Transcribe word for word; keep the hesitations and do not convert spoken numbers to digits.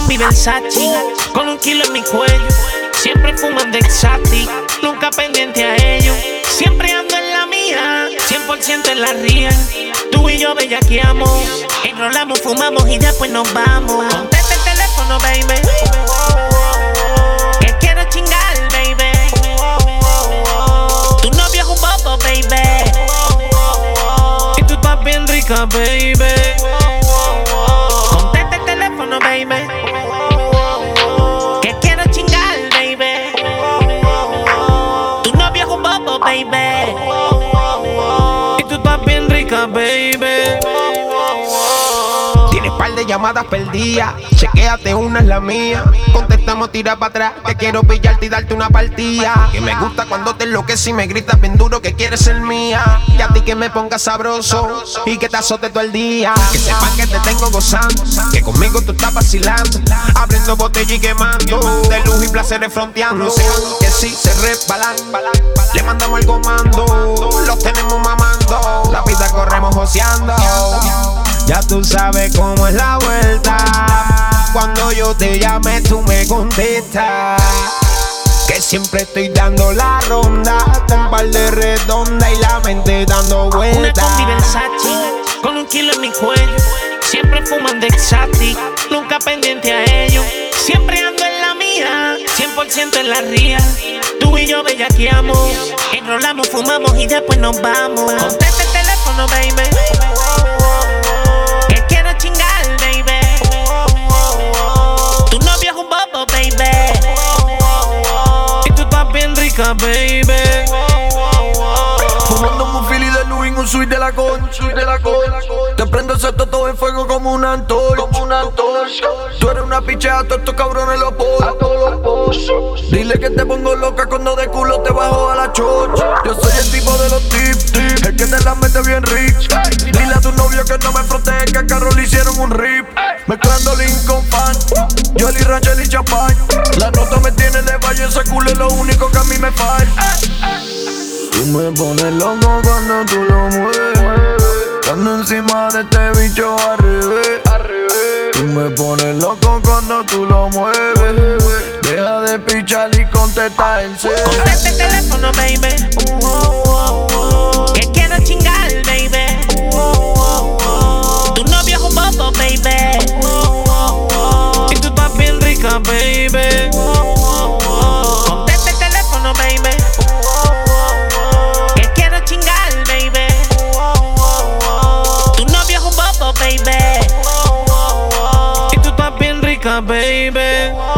combi Versace, con un kilo en mi cuello. Siempre fumando Exati, nunca pendiente a ellos. Siempre ando en la mía, cien por ciento en la ría. Tú y yo bellaqueamos, enrolamos, fumamos y después nos vamos. Contesta el teléfono, baby, que quiero chingar, baby. Tu novio es un bobo, baby, y tú estás bien rica, baby. Contesta el teléfono, baby, que quiero chingar, baby. Tu novio es un bobo, baby, y tú estás bien rica, baby. Tienes par de llamadas perdidas, chequéate, una es la mía. Contestamos, tira para atrás, que quiero pillarte y darte una partida. Que me gusta cuando te enloqueces y me gritas bien duro que quieres ser mía. Y a ti que me pongas sabroso y que te azote todo el día. Que sepan que te tengo gozando, que conmigo tú estás vacilando, abriendo botella y quemando, de luz y placeres fronteando. Que si se resbalan, le mandamos el comando, los tenemos mamando, la vida corremos joseando. Ya tú sabes cómo es la vuelta, cuando yo te llame tú me contestas. Que siempre estoy dando la ronda, un par de redonda y la mente dando vueltas. Una combi Versace, con un kilo en mi cuello. Siempre fumando Exati, nunca pendiente a ellos. Siempre ando en la mía, cien por ciento en la ría. Tú y yo bellaqueamos, enrolamos, fumamos y después nos vamos. Contesta el teléfono, baby, que quiero chingar, baby. Tu novio es un bobo, baby, y tú estás bien rica, baby. Fumando un fili de Louis, un suite de la concha, de la concha. Te prendo ese todo en fuego como una antorcha, como una antorcha. Tú eres una pichea, a todos estos cabrones los pollos. Dile que te pongo loca cuando de culo te bajo a la chocha. Yo soy el tipo de los tips, el que te la mete bien rich. Dile a tu novio que no me frontee, que a Carol le hicieron un rip. Mezclando Lincoln Fan, Jolly Rancher y Champagne. La nota me tiene de valle, ese culo es lo único que a mí me falta. Tú me pones loco cuando tú lo mueves, cuando encima de este bicho al revés. Tú me pones loco cuando tú lo mueves. Deja de pichar y contesta el cel. Contesta el teléfono, baby, que quiero chingar, baby. Tu novio es un bobo, baby, y tú estás bien rica, baby. Contesta el teléfono, baby, que quiero chingar, baby. Tu novio es un bobo, baby, y tú estás bien rica, baby.